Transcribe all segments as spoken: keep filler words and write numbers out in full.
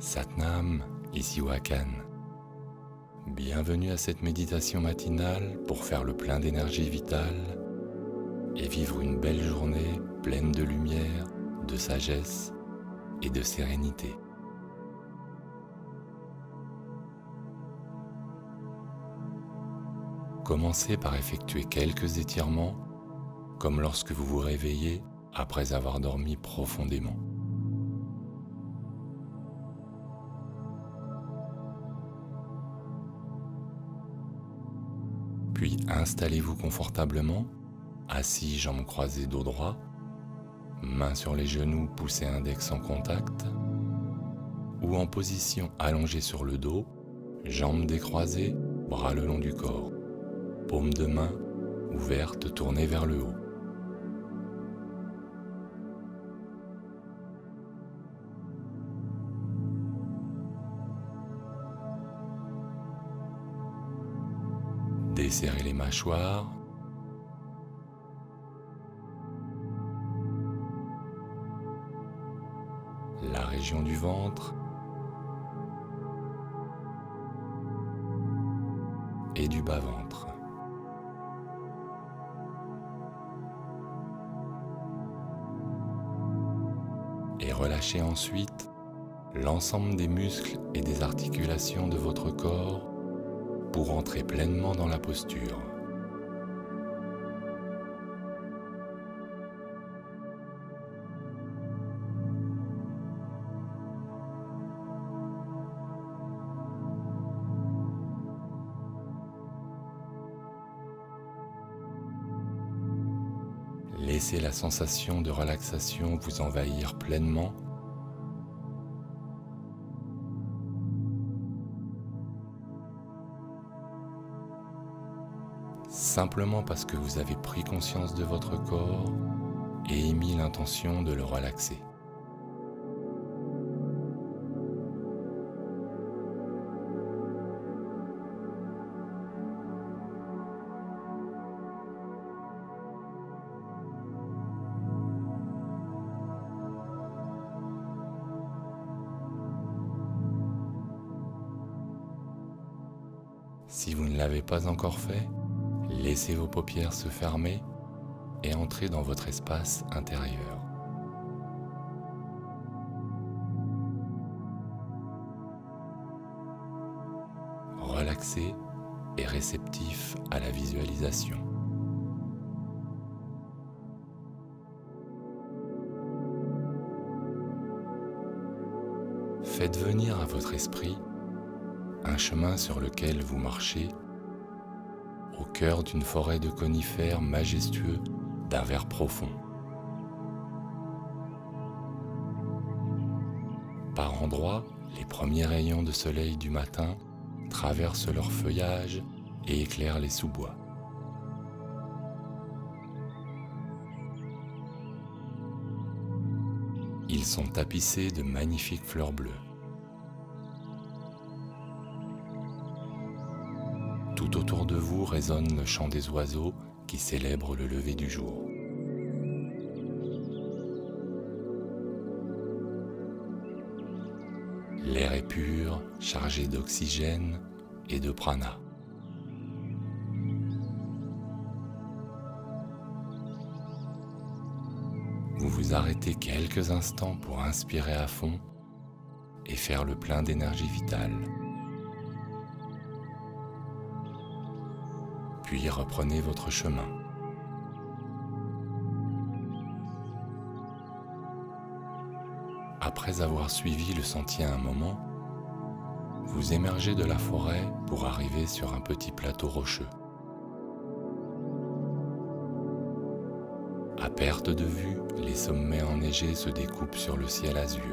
Satnam, ici Wakan. Bienvenue à cette méditation matinale pour faire le plein d'énergie vitale et vivre une belle journée pleine de lumière, de sagesse et de sérénité. Commencez par effectuer quelques étirements, comme lorsque vous vous réveillez après avoir dormi profondément. Puis installez-vous confortablement, assis jambes croisées dos droit, mains sur les genoux, poussez index en contact, ou en position allongée sur le dos, jambes décroisées, bras le long du corps, paumes de main ouvertes tournées vers le haut. Desserrez les mâchoires, la région du ventre et du bas-ventre. Et relâchez ensuite l'ensemble des muscles et des articulations de votre corps pour entrer pleinement dans la posture. Laissez la sensation de relaxation vous envahir pleinement. Simplement parce que vous avez pris conscience de votre corps et émis l'intention de le relaxer. Si vous ne l'avez pas encore fait, laissez vos paupières se fermer et entrez dans votre espace intérieur. Relaxé et réceptif à la visualisation. Faites venir à votre esprit un chemin sur lequel vous marchez au cœur d'une forêt de conifères majestueux d'un vert profond. Par endroits, les premiers rayons de soleil du matin traversent leur feuillage et éclairent les sous-bois. Ils sont tapissés de magnifiques fleurs bleues. Tout autour de vous résonne le chant des oiseaux qui célèbrent le lever du jour. L'air est pur, chargé d'oxygène et de prana. Vous vous arrêtez quelques instants pour inspirer à fond et faire le plein d'énergie vitale. Puis reprenez votre chemin. Après avoir suivi le sentier un moment, vous émergez de la forêt pour arriver sur un petit plateau rocheux. À perte de vue, les sommets enneigés se découpent sur le ciel azur.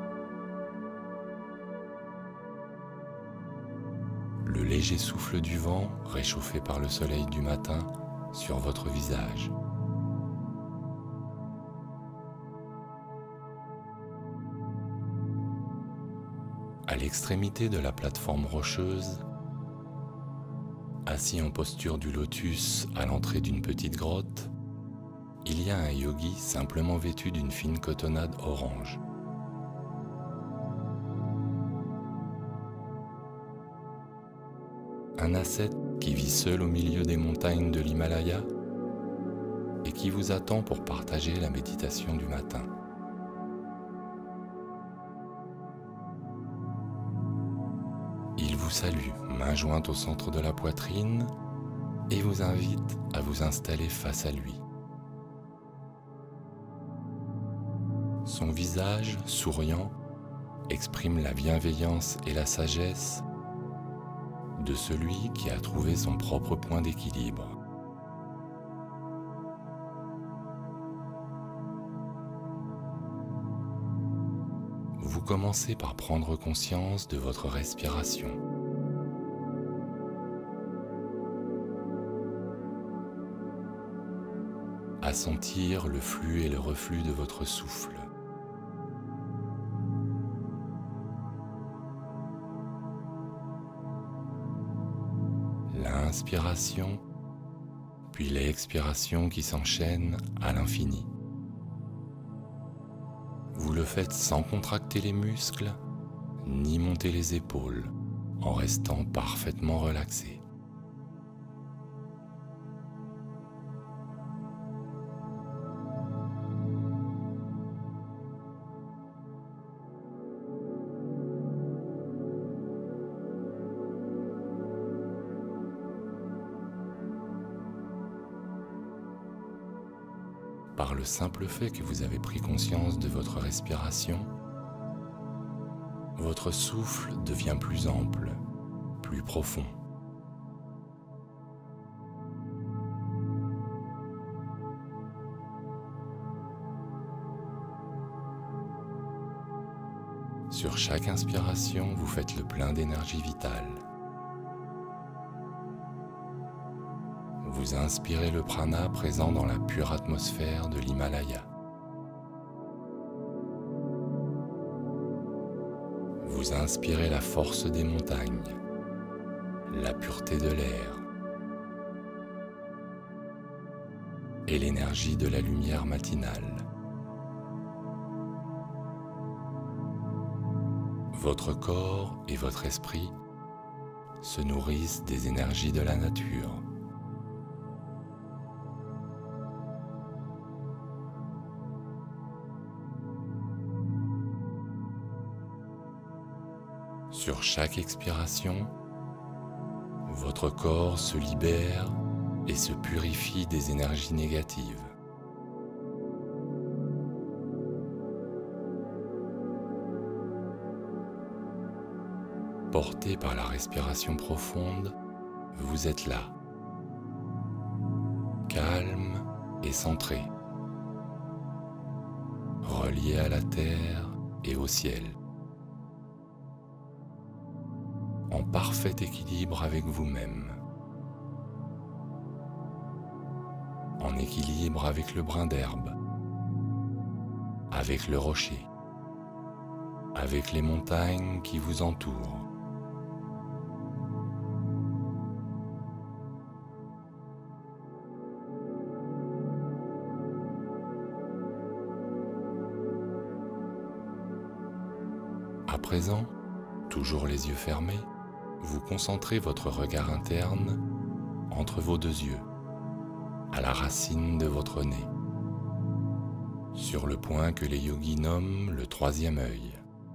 Le léger souffle du vent, réchauffé par le soleil du matin, sur votre visage. À l'extrémité de la plateforme rocheuse, assis en posture du lotus à l'entrée d'une petite grotte, il y a un yogi simplement vêtu d'une fine cotonnade orange. Un ascète qui vit seul au milieu des montagnes de l'Himalaya et qui vous attend pour partager la méditation du matin. Il vous salue, main jointe au centre de la poitrine, et vous invite à vous installer face à lui. Son visage, souriant, exprime la bienveillance et la sagesse de celui qui a trouvé son propre point d'équilibre. Vous commencez par prendre conscience de votre respiration. À sentir le flux et le reflux de votre souffle. L'inspiration, puis l'expiration qui s'enchaînent à l'infini. Vous le faites sans contracter les muscles, ni monter les épaules, en restant parfaitement relaxé. Par le simple fait que vous avez pris conscience de votre respiration, votre souffle devient plus ample, plus profond. Sur chaque inspiration, vous faites le plein d'énergie vitale. Vous inspirez le prana présent dans la pure atmosphère de l'Himalaya. Vous inspirez la force des montagnes, la pureté de l'air et l'énergie de la lumière matinale. Votre corps et votre esprit se nourrissent des énergies de la nature. Sur chaque expiration, votre corps se libère et se purifie des énergies négatives. Porté par la respiration profonde, vous êtes là, calme et centré, relié à la terre et au ciel, en parfait équilibre avec vous-même, en équilibre avec le brin d'herbe, avec le rocher, avec les montagnes qui vous entourent. À présent, toujours les yeux fermés, vous concentrez votre regard interne entre vos deux yeux, à la racine de votre nez, sur le point que les yogis nomment le troisième œil.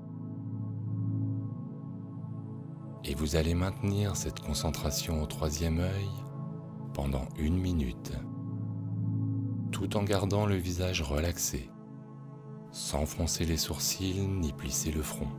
Et vous allez maintenir cette concentration au troisième œil pendant une minute, tout en gardant le visage relaxé, sans froncer les sourcils ni plisser le front.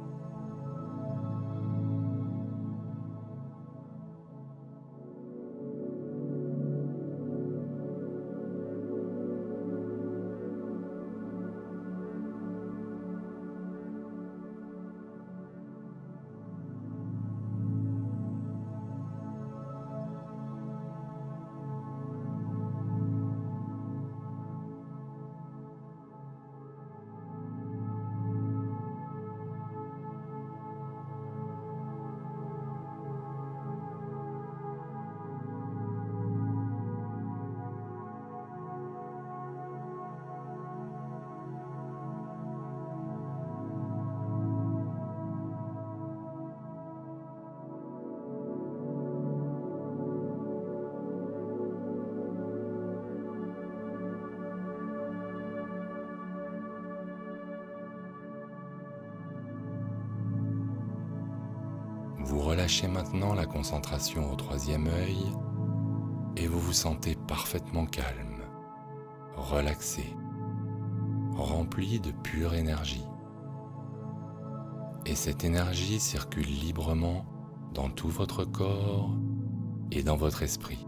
relâchez maintenant la concentration au troisième œil et vous vous sentez parfaitement calme, relaxé, rempli de pure énergie. Et cette énergie circule librement dans tout votre corps et dans votre esprit.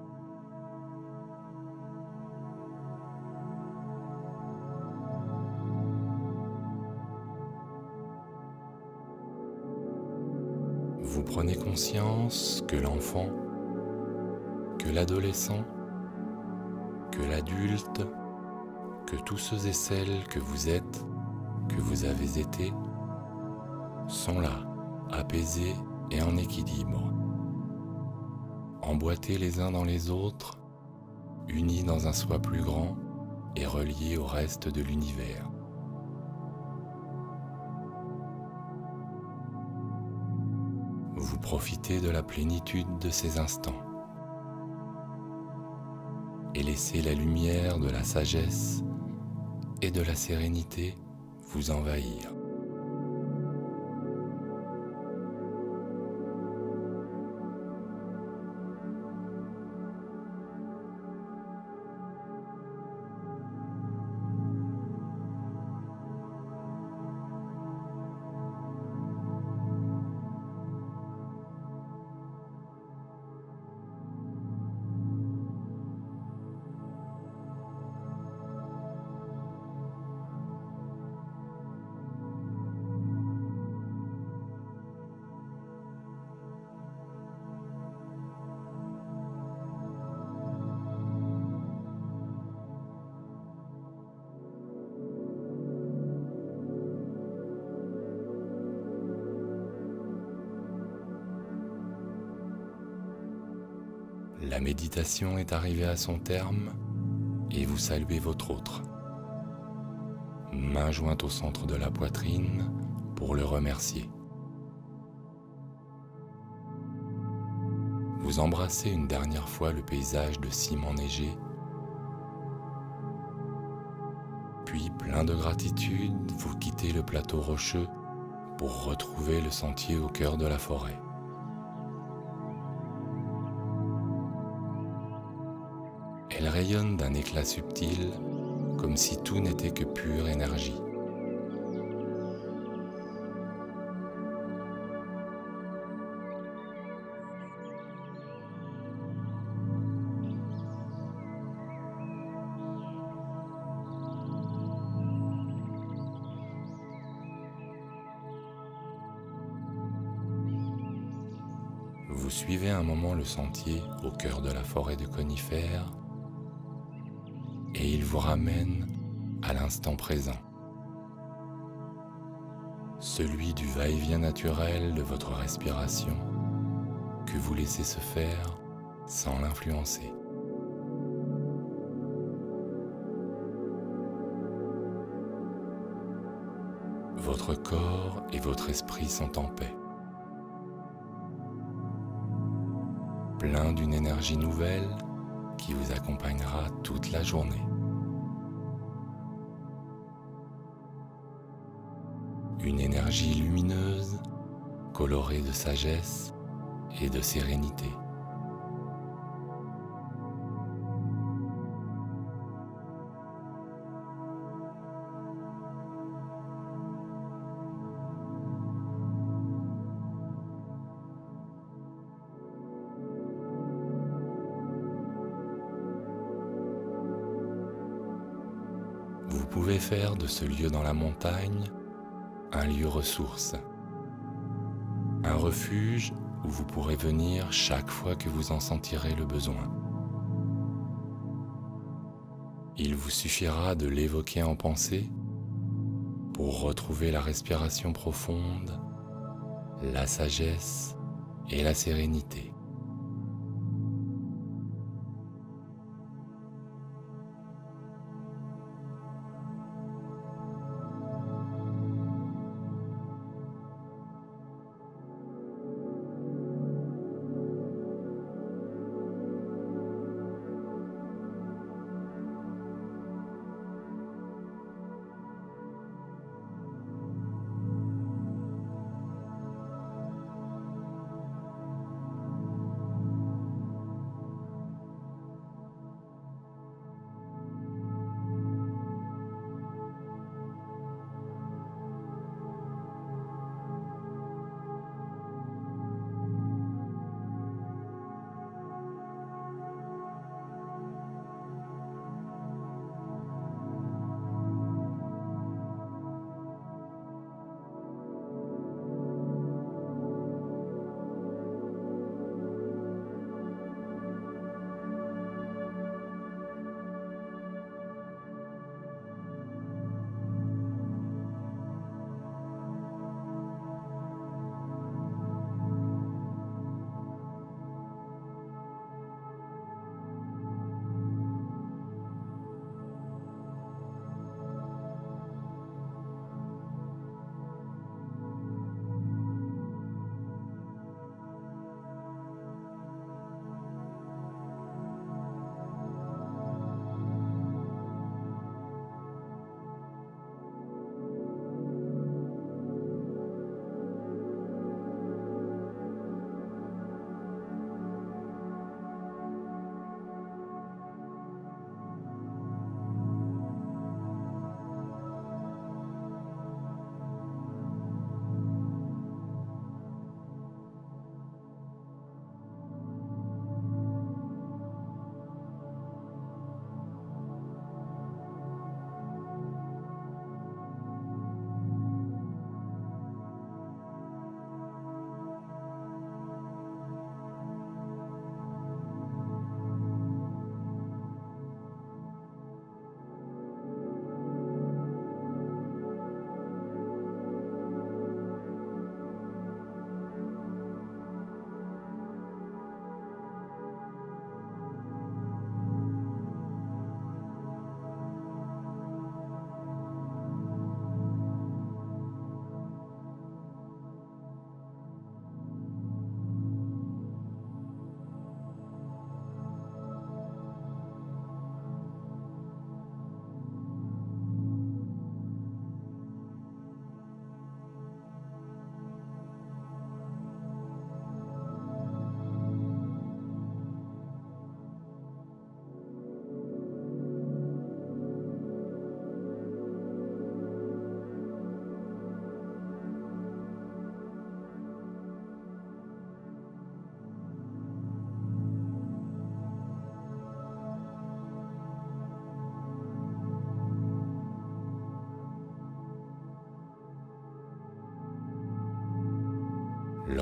Vous prenez conscience que l'enfant, que l'adolescent, que l'adulte, que tous ceux et celles que vous êtes, que vous avez été, sont là, apaisés et en équilibre, emboîtés les uns dans les autres, unis dans un soi plus grand et reliés au reste de l'univers. Vous profitez de la plénitude de ces instants et laissez la lumière de la sagesse et de la sérénité vous envahir. La méditation est arrivée à son terme et vous saluez votre autre, main jointe au centre de la poitrine pour le remercier. Vous embrassez une dernière fois le paysage de ciment neigé, puis plein de gratitude, vous quittez le plateau rocheux pour retrouver le sentier au cœur de la forêt. Elle rayonne d'un éclat subtil, comme si tout n'était que pure énergie. Vous suivez un moment le sentier au cœur de la forêt de conifères et il vous ramène à l'instant présent, celui du va-et-vient naturel de votre respiration que vous laissez se faire sans l'influencer. Votre corps et votre esprit sont en paix, plein d'une énergie nouvelle qui vous accompagnera toute la journée. Une énergie lumineuse, colorée de sagesse et de sérénité. Vous pouvez faire de ce lieu dans la montagne un lieu ressource, un refuge où vous pourrez venir chaque fois que vous en sentirez le besoin. Il vous suffira de l'évoquer en pensée pour retrouver la respiration profonde, la sagesse et la sérénité.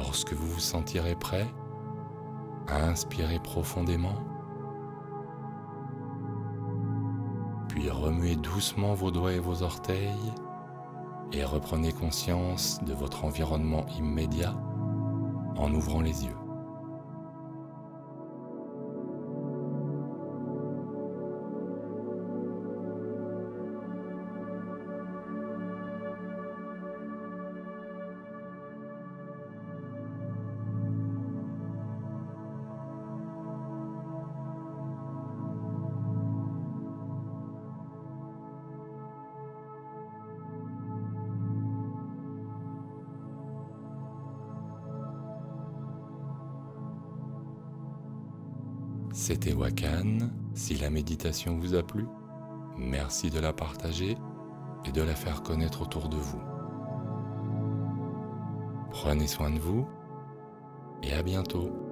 Lorsque vous vous sentirez prêt, inspirez profondément, puis remuez doucement vos doigts et vos orteils et reprenez conscience de votre environnement immédiat en ouvrant les yeux. C'était Wakan. Si la méditation vous a plu, merci de la partager et de la faire connaître autour de vous. Prenez soin de vous et à bientôt.